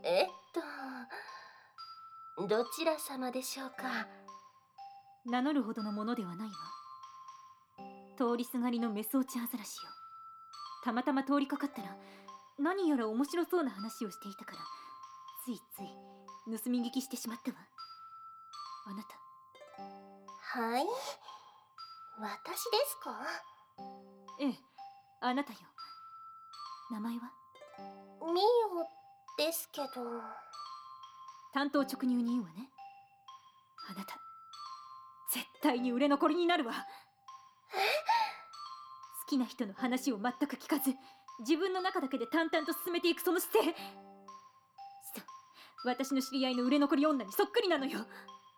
えっどちら様でしょうか。 名乗るほどのものではないわ。通りすがりのメスオチアザラシよ。たまたま通りかかったら何やら面白そうな話をしていたから、ついつい盗み聞きしてしまったわ。あなた。 はい、私ですか？ ええ、あなたよ。名前は？ ミオですけど。 単刀直入に言うわね。あなた絶対に売れ残りになるわ。好きな人の話を全く聞かず、自分の中だけで淡々と進めていくその姿勢、そう、私の知り合いの売れ残り女にそっくりなのよ。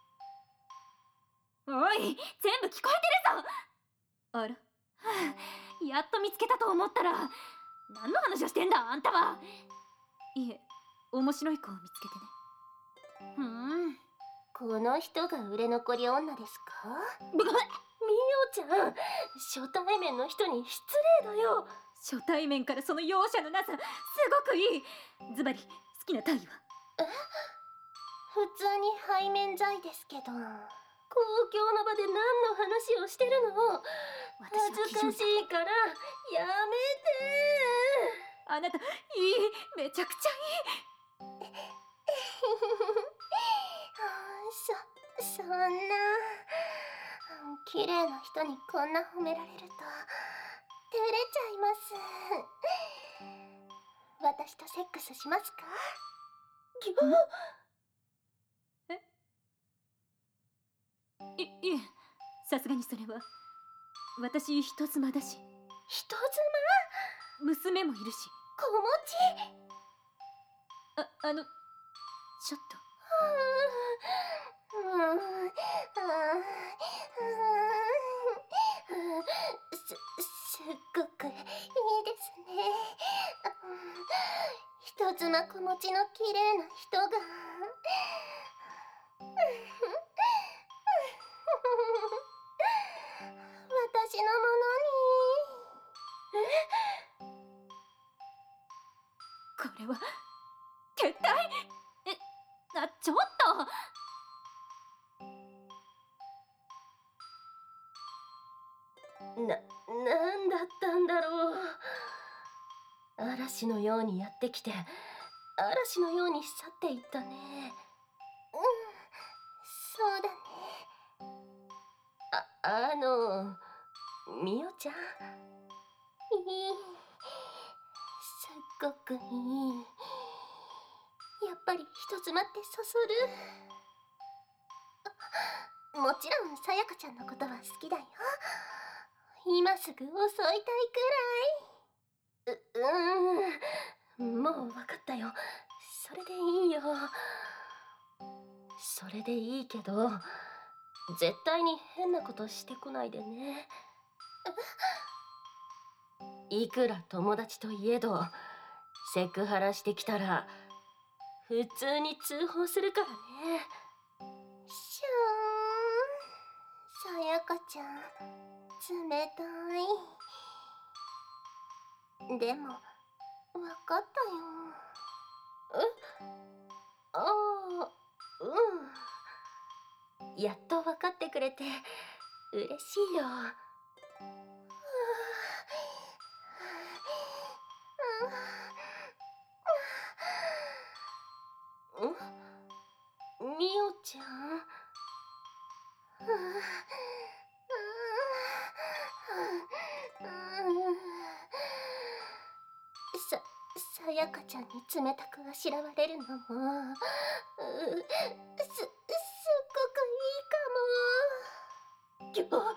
おい、全部聞こえてるぞ。あら、はあ、やっと見つけたと思ったら、何の話をしてんだあんたは。いえ、面白い子を見つけてね。 この人が売れ残り女ですか？ミオちゃん、初対面の人に失礼だよ。 初対面からその容赦のなさ、すごくいい。ズバリ好きな体位は？ 普通に背面剤ですけど。公共の場で何の話をしてるの？恥ずかしいからやめて。 あなた、いい、めちゃくちゃいい。 そんな綺麗な人にこんな褒められると照れちゃいます。私とセックスしますか？ いえ、さすがにそれは。私人妻だし。 人娘もいるし。 妻？子持ち？ ちょっと。 すっごくいいですね。人妻子持ちの綺麗な人が私のもこれは撤退。ちょっと。 なんだったんだろう。嵐のようにやってきて嵐のように去っていったね。そうだね。みおちゃん、いい、すっごくいい。やっぱり人妻ってそそる。もちろんさやかちゃんのことは好きだよ。今すぐ襲いたいくらい。もう分かったよ。それでいいよ。それでいいけど絶対に変なことしてこないでね。いくら友達といえどセクハラしてきたら普通に通報するからね。しゅーん、さやかちゃん冷たい。でも分かったよ。ああ、やっと分かってくれて嬉しいよ。みおちゃん。さやかちゃんに冷たくあしらわれるのもすっごくいいかも。何言ってるの？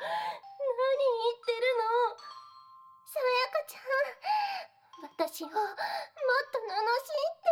さやかちゃん、私をもっと罵って。